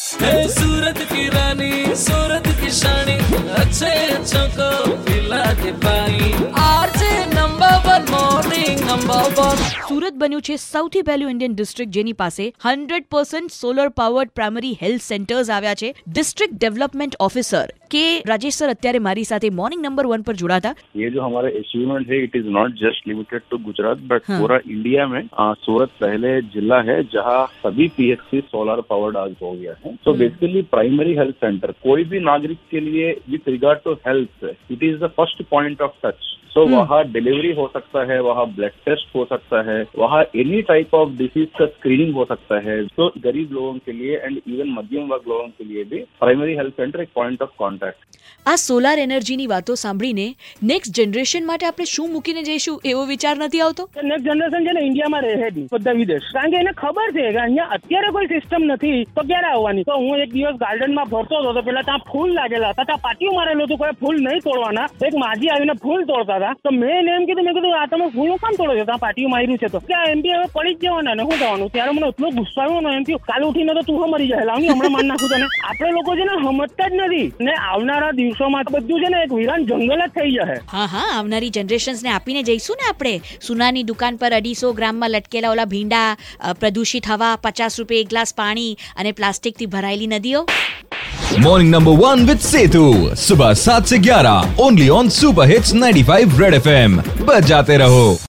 सूरत की रानी, सूरत की शानी, अच्छे अच्छों को पिला के पानी। RJ number 1 morning number 1। Surat બન્યું છે સૌથી પહેલું ઇન્ડિયન ડિસ્ટ્રિક્ટ જેની પાસે 100% solar powered primary health centres આવ્યા છે। ડિસ્ટ્રિક્ટ डेवलपमेंट ऑफिसर के राजेश सर અત્યારે મારી સાથે मॉर्निंग नंबर 1 पर जुड़ा था। ये जो हमारा अचीवमेंट है, it is not just limited to Gujarat but पूरा इंडिया में सूरत पहले जिला है जहां सभी पीएचसी सोलर पावर्ड आज हो गया है। So basically primary health centre कोई भी नागरिक के लिए with regard to health it is the first point of touch. तो वहाँ डिलीवरी हो सकता है, वहाँ ब्लड टेस्ट हो सकता है, वहाँ एनी टाइप ऑफ डिसीज का स्क्रीनिंग हो सकता है। तो गरीब लोगों के लिए एंड इवन मध्यम वर्ग लोगों के लिए भी प्राइमरी हेल्थ सेंटर एक पॉइंट ऑफ कॉन्टेक्ट। આ સોલાર એનર્જીની વાતો સાંભળીને નેક્સ્ટ જનરેશન માટે આપણે શું મૂકીને જઈશું એવો વિચાર નથી આવતો? નેક્સ્ટ જનરેશન છે ને ઇન્ડિયામાં રહે જ નહીં, બધા વિદેશ, કારણ કે એને ખબર છે કે અહીંયા અત્યારે કોઈ સિસ્ટમ નથી તો ક્યારે આવવાની। તો હું એક દિવસ ગાર્ડનમાં ફરતો હતો તો પેલા ત્યાં ફૂલ લાગેલા હતા, ત્યાં પાટિયું મારેલું હતું, કોઈ ફૂલ નહીં તોડવાના। એક માજી આવીને ફૂલ તોડતા હતા તો મેં એને એમ કીધું, મેં કીધું આ તમે ફૂલ કામ તોડો છો, ત્યાં પાટિયું માર્યું છે તો ત્યાં એમ બી હવે પડી જ જવાના ને શું થવાનું। ત્યારે મને એટલો ગુસ્સો આવ્યો ને, એમ થયું કાલ ઉઠીને તો તું મરી જાય, લાવની હમણાં માર નાખું તને। આપણે લોકો છે ને સમજતા જ નથી ને આવનારા દિવસોમાં બધું છે ને એક વિરાન જંગલ જ થઈ જશે। હા હા, આવનારી જનરેશન્સને આપીને જઈશું ને આપણે। સોનાની દુકાન પર 250 ગ્રામમાં લટકેલા ઓલા ભીંડા, પ્રદૂષિત હવા, 50 રૂપિયા એક ગ્લાસ પાણી અને પ્લાસ્ટિકથી ભરાયેલી નદીઓ। मॉर्निंग नंबर 1 विद सेतु सुबह 7 से 11 only on super hits 95 red FM. बजाते रहो।